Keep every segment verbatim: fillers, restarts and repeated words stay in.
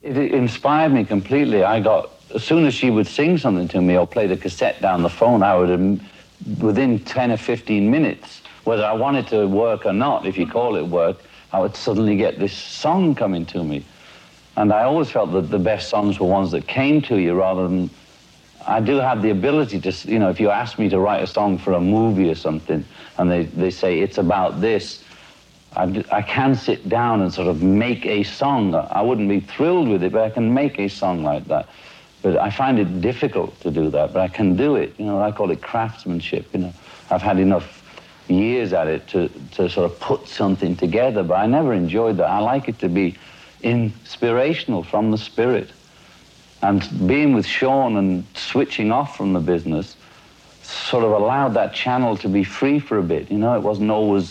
It inspired me completely. I got, as soon as she would sing something to me or play the cassette down the phone, I would, um, within ten or fifteen minutes, whether I wanted to work or not, if you call it work, I would suddenly get this song coming to me. And I always felt that the best songs were ones that came to you rather than... I do have the ability to, you know, if you ask me to write a song for a movie or something, and they, they say it's about this, I, I can sit down and sort of make a song. I wouldn't be thrilled with it, but I can make a song like that. But I find it difficult to do that, but I can do it. You know, I call it craftsmanship, you know. I've had enough years at it to, to sort of put something together, but I never enjoyed that. I like it to be inspirational from the spirit. And being with Sean and switching off from the business sort of allowed that channel to be free for a bit. You know, it wasn't always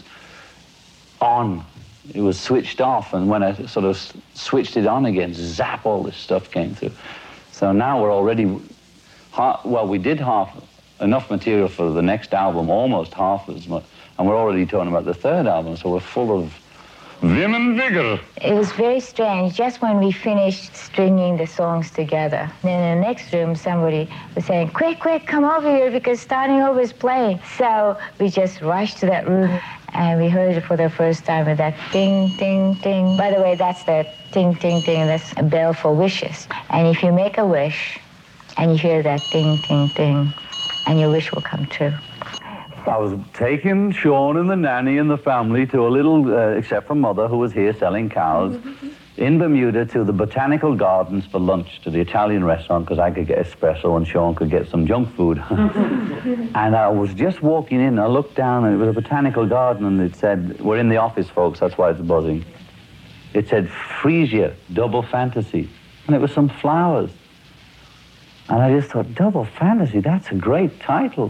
on. It was switched off, and when I sort of switched it on again, zap, all this stuff came through. So now we're already, half, well, we did half, enough material for the next album, almost half as much, and we're already talking about the third album, so we're full of vim and vigor. It was very strange. Just when we finished stringing the songs together, then in the next room somebody was saying, quick, quick, come over here because starting over is playing. So we just rushed to that room and we heard it for the first time with that ding, ding, ding. By the way, that's the ding, ding, ding. That's a bell for wishes. And if you make a wish and you hear that ding, ding, ding, and your wish will come true. I was taking Sean and the nanny and the family to a little, uh, except for Mother, who was here selling cows, in Bermuda to the Botanical Gardens for lunch, to the Italian restaurant, because I could get espresso and Sean could get some junk food. And I was just walking in, I looked down, and it was a botanical garden, and it said, we're in the office, folks, that's why it's buzzing. It said, Freesia, Double Fantasy. And it was some flowers. And I just thought, Double Fantasy, that's a great title.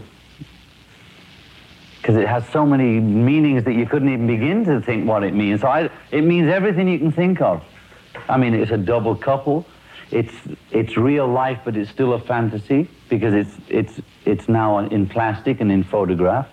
Because it has so many meanings that you couldn't even begin to think what it means. So I, it means everything you can think of. I mean, it's a double couple. It's it's real life, but it's still a fantasy because it's it's it's now in plastic and in photograph,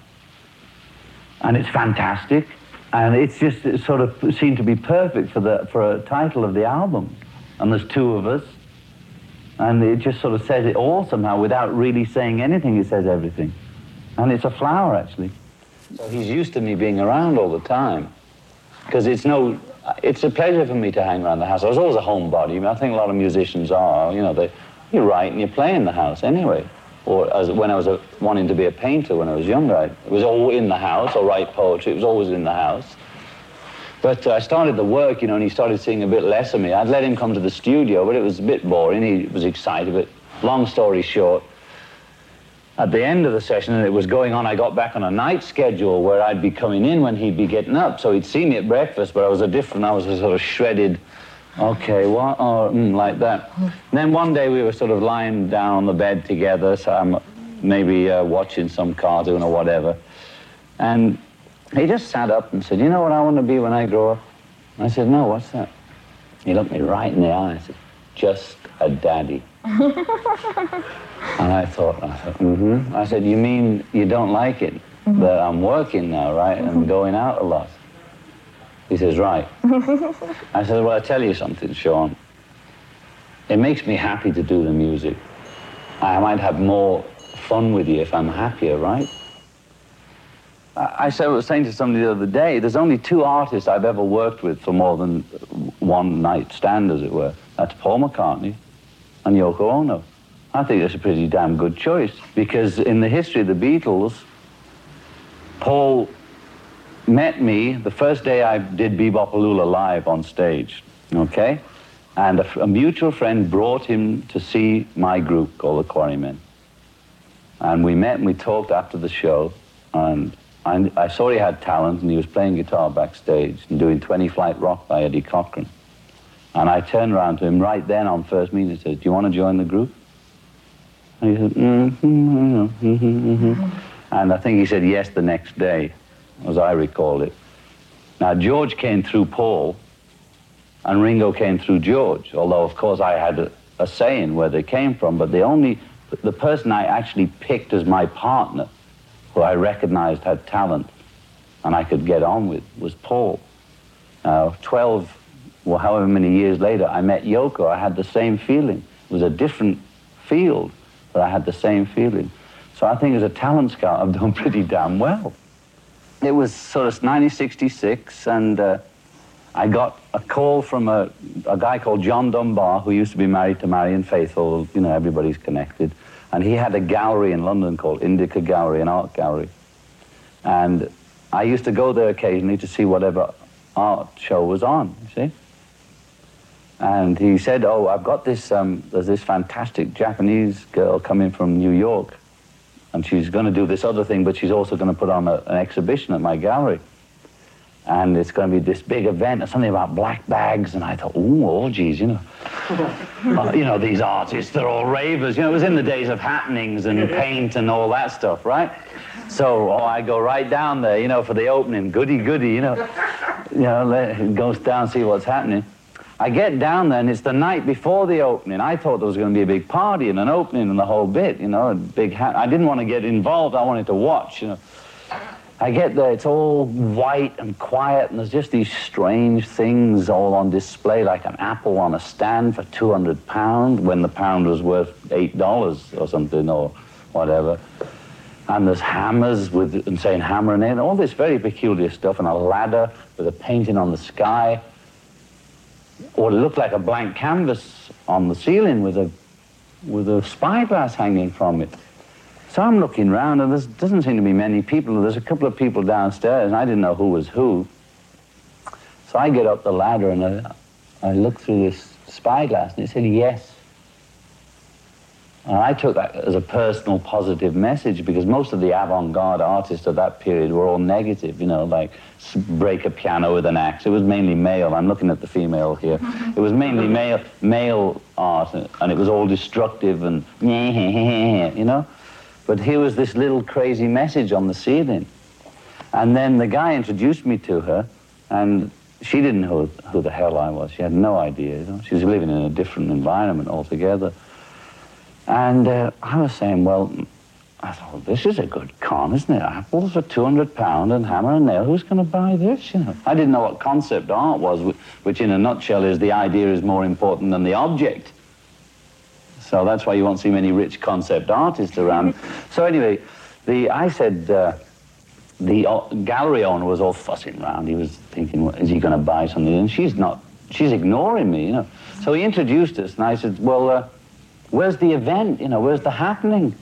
and it's fantastic, and it's just it sort of seemed to be perfect for the for a title of the album. And there's two of us, and it just sort of says it all somehow without really saying anything. It says everything, and it's a flower actually. So he's used to me being around all the time, because it's no, it's a pleasure for me to hang around the house. I was always a homebody. I mean, I think a lot of musicians are, you know, they, you write and you play in the house anyway. Or as when I was a, wanting to be a painter when I was younger, I, it was all in the house, or write poetry, it was always in the house. But uh, I started the work, you know, and he started seeing a bit less of me. I'd let him come to the studio, but it was a bit boring. He was excited, but long story short, at the end of the session, and it was going on, I got back on a night schedule where I'd be coming in when he'd be getting up. So he'd see me at breakfast, but I was a different, I was a sort of shredded, okay, what, or mm, like that. And then one day we were sort of lying down on the bed together, so I'm maybe uh, watching some cartoon or whatever. And he just sat up and said, you know what I want to be when I grow up? And I said, no, what's that? He looked me right in the eye and said, just a daddy. And I thought, I thought, mm-hmm. I said, you mean you don't like it? Mm-hmm. That I'm working now, right? Mm-hmm. And going out a lot. He says, right. I said, well, I'll tell you something, Sean. It makes me happy to do the music. I might have more fun with you if I'm happier, right? I, I said, I was saying to somebody the other day, there's only two artists I've ever worked with for more than one night stand, as it were. That's Paul McCartney and Yoko Ono. I think that's a pretty damn good choice, because in the history of the Beatles, Paul met me the first day I did Bebopaloola live on stage, okay? And a, a mutual friend brought him to see my group called the Quarrymen. And we met and we talked after the show, and I, I saw he had talent, and he was playing guitar backstage and doing twenty Flight Rock by Eddie Cochran. And I turned around to him right then on first meeting and said, do you want to join the group? And he said, mm-hmm, mm-hmm, mm-hmm. And I think he said yes the next day, as I recall it. Now, George came through Paul, and Ringo came through George, although, of course, I had a, a say in where they came from, but the only, the person I actually picked as my partner, who I recognized had talent and I could get on with, was Paul. Now, twelve well, however many years later, I met Yoko, I had the same feeling. It was a different field, but I had the same feeling. So I think as a talent scout, I've done pretty damn well. It was sort of nineteen sixty-six, and uh, I got a call from a, a guy called John Dunbar, who used to be married to Marian Faithfull. You know, everybody's connected. And he had a gallery in London called Indica Gallery, an art gallery. And I used to go there occasionally to see whatever art show was on, you see. And he said, oh, I've got this, um, there's this fantastic Japanese girl coming from New York, and she's going to do this other thing, but she's also going to put on a, an exhibition at my gallery. And it's going to be this big event, something about black bags. And I thought, ooh, orgies, you know. uh, you know, these artists, they're all ravers. You know, it was in the days of happenings and paint and all that stuff, right? So oh, I go right down there, you know, for the opening. Goody, goody, you know. You know, let, goes down, see what's happening. I get down there, and it's the night before the opening. I thought there was going to be a big party and an opening and the whole bit, you know, a big ha- I didn't want to get involved. I wanted to watch, you know. I get there, it's all white and quiet, and there's just these strange things all on display, like an apple on a stand for two hundred pounds, when the pound was worth eight dollars or something, or whatever. And there's hammers with, and saying hammer and nail, all this very peculiar stuff, and a ladder with a painting on the sky, or it looked like a blank canvas on the ceiling with a, with a spyglass hanging from it. So I'm looking around, and there doesn't seem to be many people. There's a couple of people downstairs, and I didn't know who was who. So I get up the ladder, and I, I look through this spyglass, and it said yes. And I took that as a personal positive message, because most of the avant-garde artists of that period were all negative, you know, like break a piano with an axe. It was mainly male. I'm looking at the female here. It was mainly male, male art, and it was all destructive and, you know. But here was this little crazy message on the ceiling. And then the guy introduced me to her, and she didn't know who the hell I was. She had no idea. You know? She was living in a different environment altogether. And uh, I was saying, well, I thought, well, this is a good con, isn't it? Apples for two hundred pounds and hammer and nail. Who's going to buy this, you know? I didn't know what concept art was, which in a nutshell is the idea is more important than the object. So that's why you won't see many rich concept artists around. So anyway, the I said, uh, the uh, gallery owner was all fussing around. He was thinking, well, is he going to buy something? And she's not, she's ignoring me, you know. So he introduced us, and I said, well, uh, where's the event, you know, where's the happening?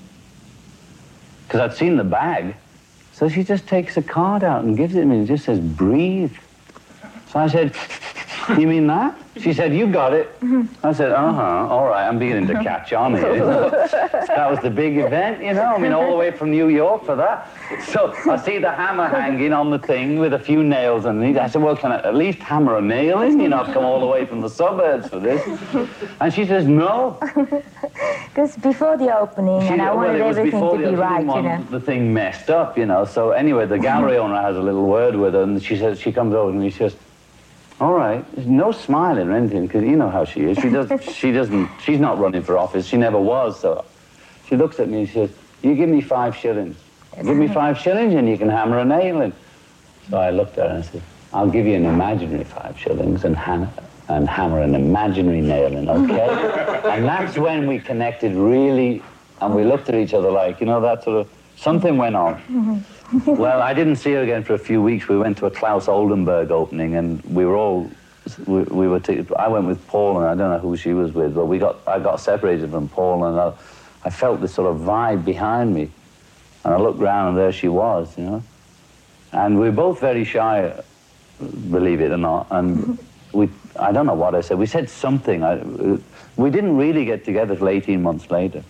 Because I'd seen the bag. So she just takes a card out and gives it to me, and it just says, breathe. So I said, you mean that? She said, you got it. I said, uh-huh, all right, I'm beginning to catch on here. That was the big event, you know, I mean, all the way from New York for that. So I see the hammer hanging on the thing with a few nails underneath. I said, well, can I at least hammer a nail in? You know, I've come all the way from the suburbs for this. And she says, no. Because before the opening, she, and I wanted well, everything to be right, you know. The thing messed up, you know. So anyway, the gallery owner has a little word with her, and she says, she comes over and she says, all right, there's no smiling or anything, because you know how she is. She does, she doesn't, she's not running for office. She never was, so she looks at me and she says, you give me five shillings. Give me five shillings and you can hammer a nail in. So I looked at her and I said, I'll give you an imaginary five shillings and, ha- and hammer an imaginary nail in, okay? And that's when we connected really, and we looked at each other like, you know, that sort of, something went on. Well, I didn't see her again for a few weeks. We went to a Klaus Oldenburg opening, and we were all, we, we were, t- I went with Paul, and I don't know who she was with, but we got, I got separated from Paul, and I, I felt this sort of vibe behind me. And I looked round, and there she was, you know. And we were both very shy, believe it or not, and we, I don't know what I said. We said something. I, we didn't really get together till eighteen months later.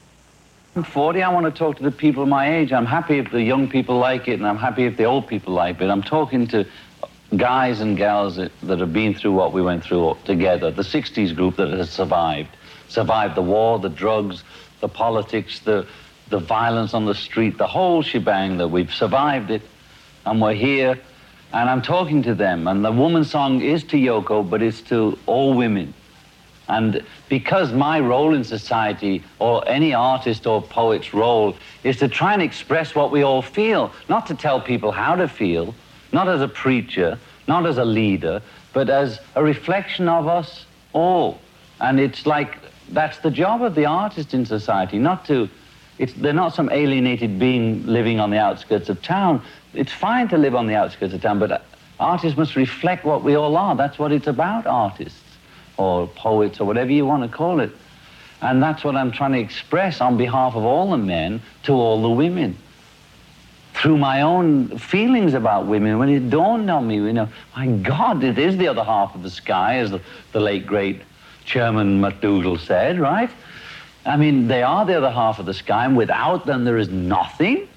I'm forty, I want to talk to the people my age. I'm happy if the young people like it, and I'm happy if the old people like it. I'm talking to guys and gals that, that have been through what we went through together, the sixties group that has survived. Survived the war, the drugs, the politics, the, the violence on the street, the whole shebang, that we've survived it, and we're here, and I'm talking to them. And the woman song is to Yoko, but it's to all women. And because my role in society, or any artist or poet's role, is to try and express what we all feel, not to tell people how to feel, not as a preacher, not as a leader, but as a reflection of us all. And it's like, that's the job of the artist in society, not to, it's, they're not some alienated being living on the outskirts of town. It's fine to live on the outskirts of town, but artists must reflect what we all are. That's what it's about, artists, or poets, or whatever you want to call it. And that's what I'm trying to express on behalf of all the men to all the women. Through my own feelings about women, when it dawned on me, you know, my God, it is the other half of the sky, as the, the late, great Chairman MacDougall said, right? I mean, they are the other half of the sky, and without them there is nothing.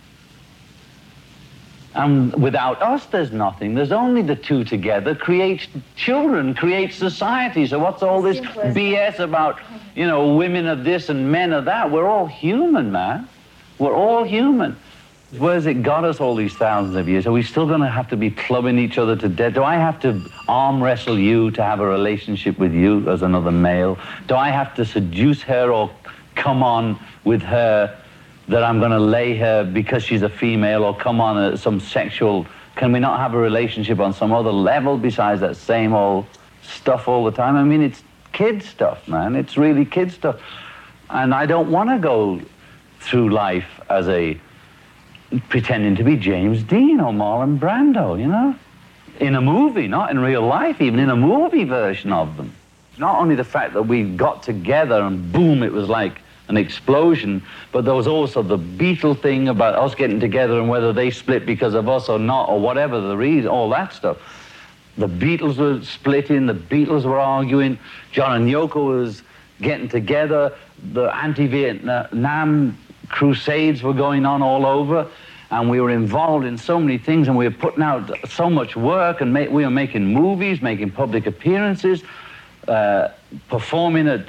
And without us there's nothing. There's only the two together, creates children, creates society. So what's all this B S about, you know, women are this and men are that? We're all human, man. We're all human. Where's it got us all these thousands of years? Are we still going to have to be clubbing each other to death? Do I have to arm wrestle you to have a relationship with you as another male? Do I have to seduce her or come on with her that I'm going to lay her because she's a female, or come on at some sexual... Can we not have a relationship on some other level besides that same old stuff all the time? I mean, it's kid stuff, man. It's really kid stuff. And I don't want to go through life as a... pretending to be James Dean or Marlon Brando, you know? In a movie, not in real life, even in a movie version of them. Not only the fact that we got together and boom, it was like an explosion, but there was also the Beatle thing about us getting together and whether they split because of us or not, or whatever the reason, all that stuff. The Beatles were splitting, the Beatles were arguing, John and Yoko was getting together, the anti-Vietnam crusades were going on all over, and we were involved in so many things, and we were putting out so much work, and we were making movies, making public appearances, uh, performing at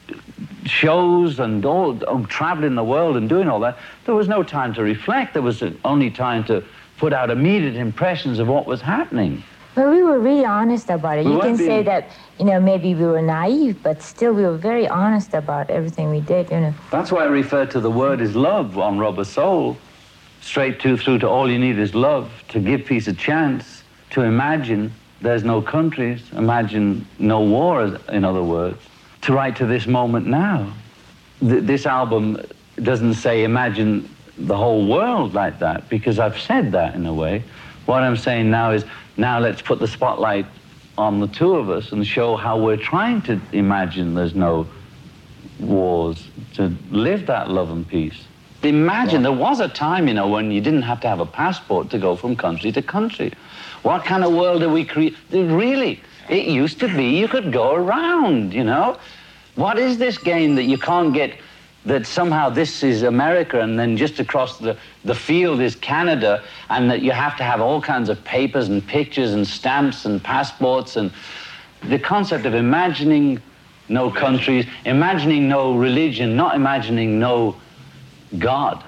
shows and all, traveling the world and doing all that. There was no time to reflect. There was only time to put out immediate impressions of what was happening. Well, we were really honest about it. We you can being... say that, you know, maybe we were naive, but still we were very honest about everything we did, you know. That's why I refer to the word is love on Rubber Soul. Straight to through to all you need is love, to give peace a chance, to imagine there's no countries, imagine no war, in other words, to write to this moment now. Th this album doesn't say imagine the whole world like that, because I've said that in a way. What I'm saying now is, now let's put the spotlight on the two of us and show how we're trying to imagine there's no wars, to live that love and peace. Imagine, there was a time, you know, when you didn't have to have a passport to go from country to country. What kind of world did we create? Really, it used to be you could go around, you know? What is this game that you can't get, that somehow this is America and then just across the, the field is Canada, and that you have to have all kinds of papers and pictures and stamps and passports, and the concept of imagining no countries, imagining no religion, not imagining no God.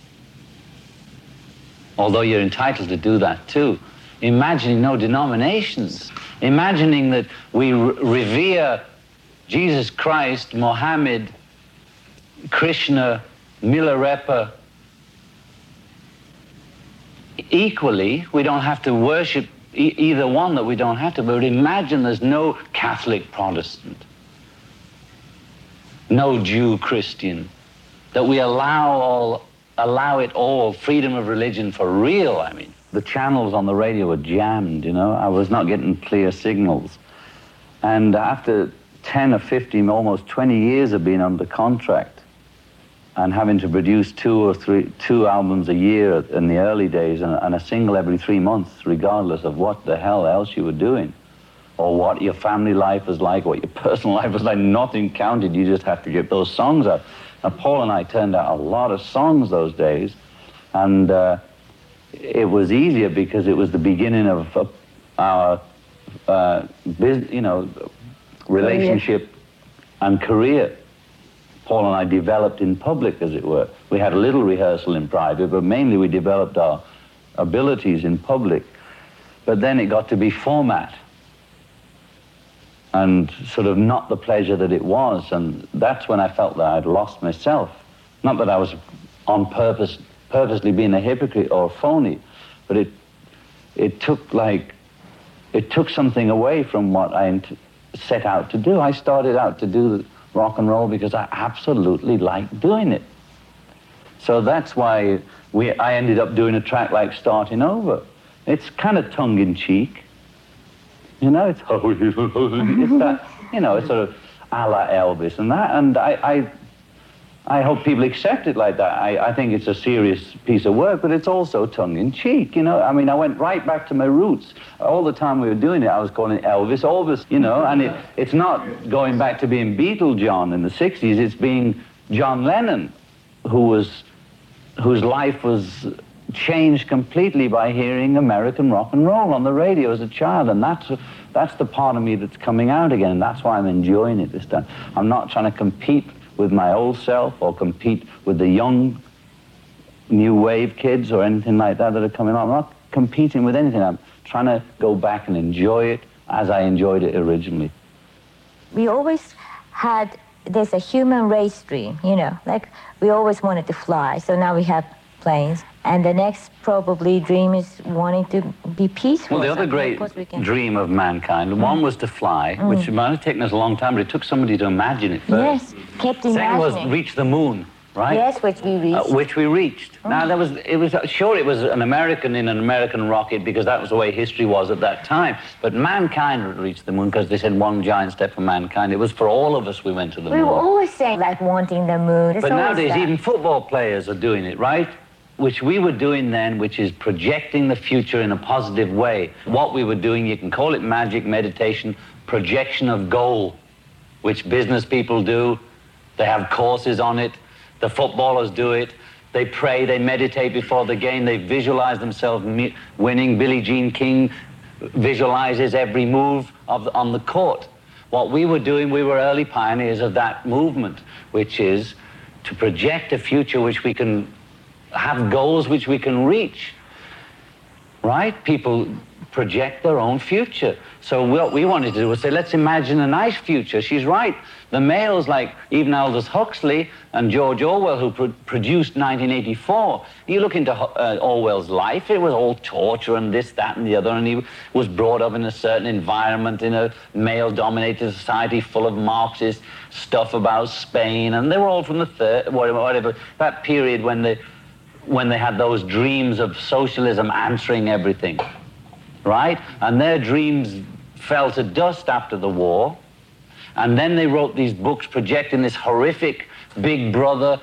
Although you're entitled to do that too. Imagining no denominations. Imagining that we re revere Jesus Christ, Mohammed, Krishna, Milarepa equally. We don't have to worship e either one, that we don't have to, but imagine there's no Catholic Protestant, no Jew Christian, that we allow all, allow it all, freedom of religion for real, I mean. The channels on the radio were jammed, you know. I was not getting clear signals. And after ten or fifteen, almost twenty years of being under contract and having to produce two or three, two albums a year in the early days, and, and a single every three months, regardless of what the hell else you were doing, or what your family life was like, what your personal life was like, nothing counted. You just had to get those songs out. Now, Paul and I turned out a lot of songs those days, and uh, it was easier because it was the beginning of uh, our, uh, biz, you know, relationship and career. Paul and I developed in public, as it were. We had a little rehearsal in private, but mainly we developed our abilities in public. But then it got to be format, and sort of not the pleasure that it was, and that's when I felt that I'd lost myself. Not that I was on purpose, purposely being a hypocrite or a phony, but it, it took like it took something away from what I int- set out to do. I started out to do rock and roll because I absolutely liked doing it. So that's why we, I ended up doing a track like Starting Over. It's kind of tongue-in-cheek. You know, it's, it's that, you know, it's sort of a la Elvis and that, and I, I, I hope people accept it like that. I, I think it's a serious piece of work, but it's also tongue-in-cheek, you know. I mean, I went right back to my roots. All the time we were doing it, I was calling it Elvis Elvis, you know, and it, it's not going back to being Beatle John in the sixties, it's being John Lennon, who was, whose life was changed completely by hearing American rock and roll on the radio as a child, and that's that's the part of me that's coming out again, and that's why I'm enjoying it this time. I'm not trying to compete with my old self or compete with the young new wave kids or anything like that that are coming on. I'm not competing with anything. I'm trying to go back and enjoy it as I enjoyed it originally. We always had, there's a human race dream, you know, like we always wanted to fly, so now we have planes. And the next probably dream is wanting to be peaceful. Well, the other great dream of mankind, mm. one was to fly, mm. which might have taken us a long time, but it took somebody to imagine it first. Yes, kept imagining. Second was reach the moon, right? Yes, which we reached. Uh, which we reached. Mm. Now, there was, it was, sure, it was an American in an American rocket because that was the way history was at that time, but mankind reached the moon because they said one giant step for mankind. It was for all of us we went to the we moon. We were always saying, like, wanting the moon. It's but nowadays, that. even football players are doing it, right? Which we were doing then, which is projecting the future in a positive way. What we were doing, you can call it magic, meditation, projection of goal, which business people do. They have courses on it. The footballers do it. They pray, they meditate before the game. They visualize themselves winning. Billie Jean King visualizes every move of the, on the court. What we were doing, we were early pioneers of that movement, which is to project a future which we can have goals which we can reach, right? People project their own future. So what we wanted to do was say, let's imagine a nice future. She's right. The males like even Aldous Huxley and George Orwell, who pro produced nineteen eighty-four, you look into uh, Orwell's life, it was all torture and this, that, and the other, and he was brought up in a certain environment in a male-dominated society full of Marxist stuff about Spain, and they were all from the third, whatever, that period when they, when they had those dreams of socialism answering everything, right? And their dreams fell to dust after the war. And then they wrote these books projecting this horrific Big Brother,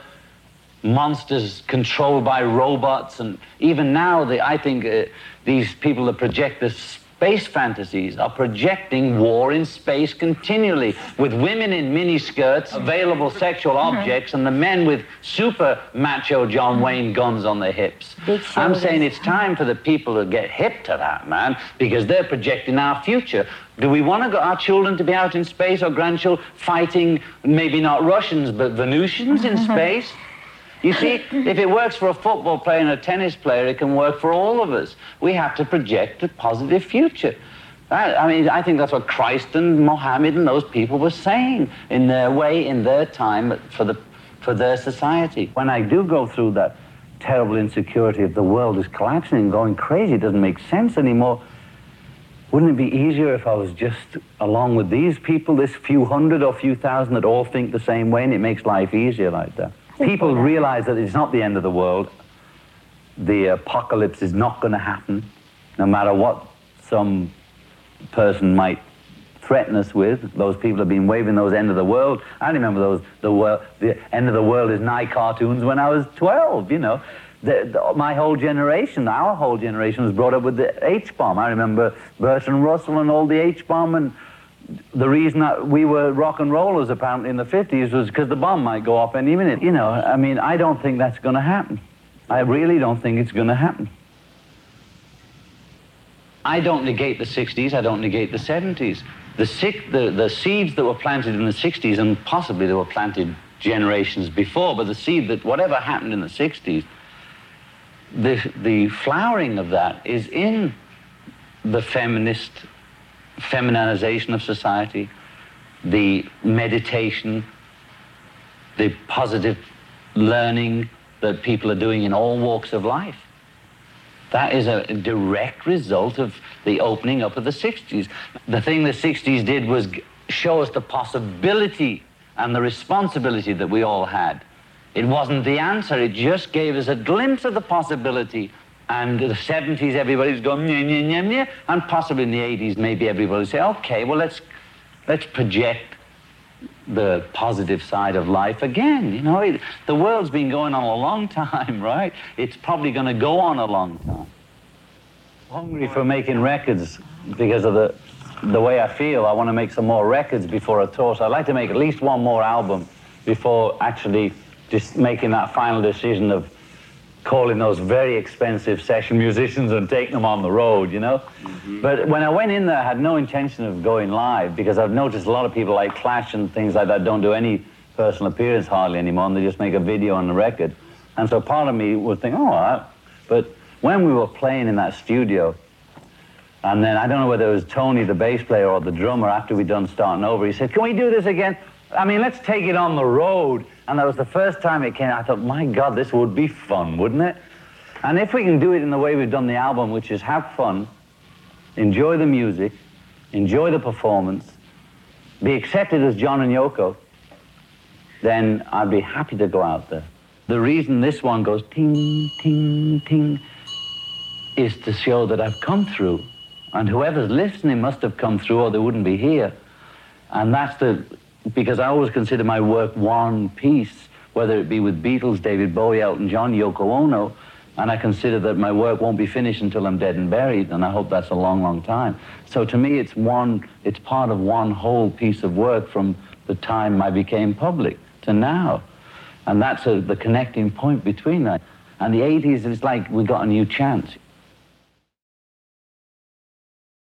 monsters controlled by robots. And even now, they, I think uh, these people that project this space fantasies are projecting war in space continually, with women in miniskirts, available sexual objects, and the men with super macho John Wayne guns on their hips. I'm saying it's time for the people to get hip to that, man, because they're projecting our future. Do we want to go, our children to be out in space, or grandchildren fighting, maybe not Russians, but Venusians in space? You see, if it works for a football player and a tennis player, it can work for all of us. We have to project a positive future. I, I mean, I think that's what Christ and Mohammed and those people were saying in their way, in their time, for, the, for their society. When I do go through that terrible insecurity of the world is collapsing and going crazy, it doesn't make sense anymore, wouldn't it be easier if I was just along with these people, this few hundred or few thousand that all think the same way, and it makes life easier like that? People realize that it's not the end of the world. The apocalypse is not going to happen, no matter what some person might threaten us with. Those people have been waving those end of the world. I remember those, the, world, the end of the world is nigh cartoons when I was twelve, you know. The, the, my whole generation, our whole generation was brought up with the H-bomb. I remember Bertrand Russell and all the H-bomb, and the reason that we were rock and rollers apparently in the fifties was because the bomb might go off any minute. You know, I mean, I don't think that's going to happen. I really don't think it's going to happen. I don't negate the sixties, I don't negate the seventies. The, six, the, the seeds that were planted in the sixties, and possibly they were planted generations before, but the seed that whatever happened in the sixties, the, the flowering of that is in the feminist feminization of society, the meditation, the positive learning that people are doing in all walks of life. That is a direct result of the opening up of the sixties. The thing the sixties did was show us the possibility and the responsibility that we all had. It wasn't the answer, it just gave us a glimpse of the possibility. And the seventies, everybody was going, nyeh, nyeh, nyeh, nyeh, and possibly in the eighties, maybe everybody would say, okay, well, let's, let's project the positive side of life again. You know, it, the world's been going on a long time, right? It's probably going to go on a long time. Hungry for making records because of the, the way I feel. I want to make some more records before a tour. So I'd like to make at least one more album before actually just making that final decision of calling those very expensive session musicians and taking them on the road, you know? Mm-hmm. But when I went in there, I had no intention of going live because I've noticed a lot of people like Clash and things like that don't do any personal appearance hardly anymore, and they just make a video on the record. And so part of me would think, oh, all right. But when we were playing in that studio, and then I don't know whether it was Tony, the bass player, or the drummer, after we'd done Starting Over, he said, can we do this again? I mean, let's take it on the road. And that was the first time it came. I thought, my God, this would be fun, wouldn't it? And if we can do it in the way we've done the album, which is have fun, enjoy the music, enjoy the performance, be accepted as John and Yoko, then I'd be happy to go out there. The reason this one goes ting, ting, ting is to show that I've come through. And whoever's listening must have come through or they wouldn't be here. And that's the... because I always consider my work one piece, whether it be with Beatles, David Bowie, Elton John, Yoko Ono, and I consider that my work won't be finished until I'm dead and buried, and I hope that's a long, long time. So to me, it's one, it's part of one whole piece of work from the time I became public to now. And that's a, the connecting point between that. And the eighties, it's like we got a new chance.